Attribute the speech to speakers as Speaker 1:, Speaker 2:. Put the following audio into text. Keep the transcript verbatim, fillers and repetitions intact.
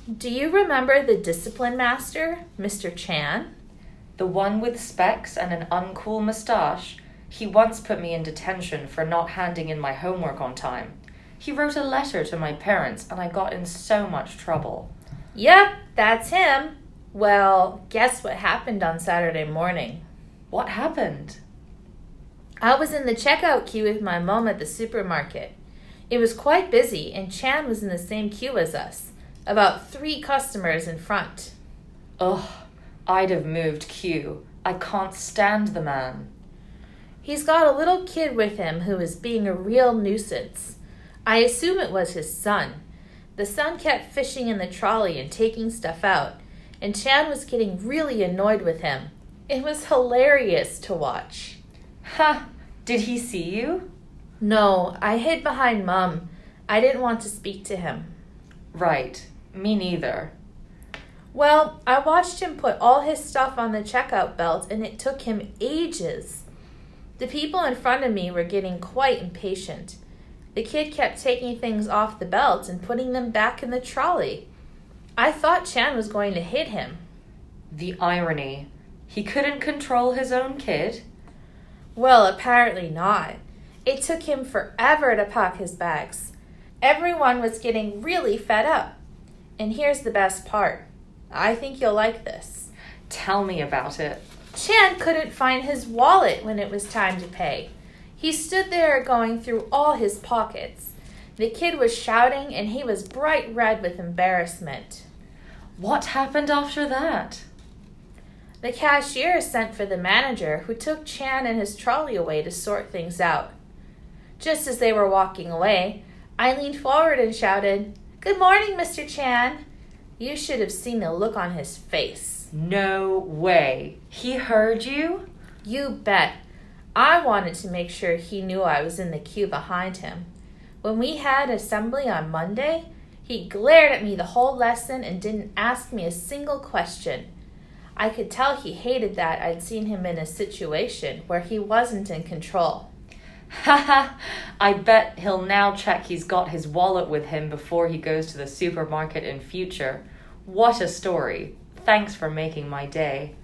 Speaker 1: Do you remember the discipline master, Mister Chan?
Speaker 2: The one with specs and an uncool mustache. He once put me in detention for not handing in my homework on time. He wrote a letter to my parents and I got in so much trouble.
Speaker 1: Yep, that's him. Well, guess what happened on Saturday morning?
Speaker 2: What happened?
Speaker 1: I was in the checkout queue with my mom at the supermarket. It was quite busy and Chan was in the same queue as us, about three customers in front.
Speaker 2: Ugh, I'd have moved queue. I can't stand the man.
Speaker 1: He's got a little kid with him who is being a real nuisance. I assume it was his son. The son kept fishing in the trolley and taking stuff out, and Chan was getting really annoyed with him. It was hilarious to watch.
Speaker 2: Ha! Did he see you?
Speaker 1: No, I hid behind Mum. I didn't want to speak to him.
Speaker 2: Right. Me neither.
Speaker 1: Well, I watched him put all his stuff on the checkout belt, and it took him ages. The people in front of me were getting quite impatient. The kid kept taking things off the belt and putting them back in the trolley. I thought Chan was going to hit him.
Speaker 2: The irony. He couldn't control his own kid?
Speaker 1: Well, apparently not. It took him forever to pack his bags. Everyone was getting really fed up. And here's the best part. I think you'll like this.
Speaker 2: Tell me about it.
Speaker 1: Chan couldn't find his wallet when it was time to pay. He stood there going through all his pockets. The kid was shouting and he was bright red with embarrassment.
Speaker 2: What happened after that?
Speaker 1: The cashier sent for the manager, who took Chan and his trolley away to sort things out. Just as they were walking away, I leaned forward and shouted, "Good morning, Mister Chan." You should have seen the look on his face.
Speaker 2: No way. He heard you?
Speaker 1: You bet. I wanted to make sure he knew I was in the queue behind him. When we had assembly on Monday, he glared at me the whole lesson and didn't ask me a single question. I could tell he hated that I'd seen him in a situation where he wasn't in control.
Speaker 2: Haha, I bet he'll now check he's got his wallet with him before he goes to the supermarket in future. What a story. Thanks for making my day.